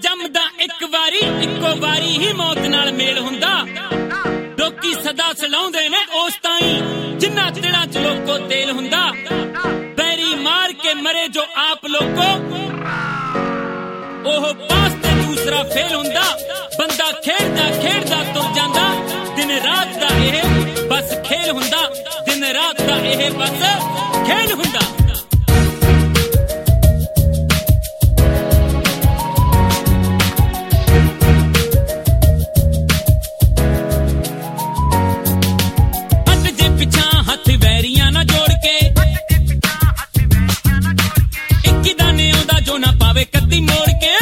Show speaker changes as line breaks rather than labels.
ਜੰਮਦਾ ਇੱਕ ਵਾਰੀ, ਇੱਕੋ ਵਾਰੀ ਹੀ ਮੌਤ ਨਾਲ ਮੇਲ ਹੁੰਦਾ। ਲੋਕੀ ਸਦਾ ਸਲਾਉਂਦੇ ਨੇ ਉਸ ਤਾਈਂ ਜਿੰਨਾ ਦਿਲਾਂ 'ਚ ਲੋਕੋ ਤੇਲ ਹੁੰਦਾ। ਬੈਰੀ ਮਾਰ ਕੇ ਮਰੇ ਜੋ ਆਪ ਲੋਕੋ, ਉਹ ਪਾਸ ਤੇ ਦੂਸਰਾ ਫੇਲ ਹੁੰਦਾ। ਬੰਦਾ ਖੇਡਦਾ ਖੇਡਦਾ ਤੁਰ ਜਾਂਦਾ, ਦਿਨ ਰਾਤ ਦਾ ਇਹ ਬਸ ਖੇਲ ਹੁੰਦਾ। ਦਿਨ ਰਾਤ ਦਾ ਇਹ ਬਸ ਖੇਲ ਹੁੰਦਾ। ਹੱਥ ਵੈਰੀਆਂ ਨਾ ਜੋੜ ਕੇ, ਇੱਕ ਦਾਨੇ ਆਉਂਦਾ ਜੋ ਨਾ ਪਾਵੇ ਕੱਤੀ ਮੋੜ ਕੇ।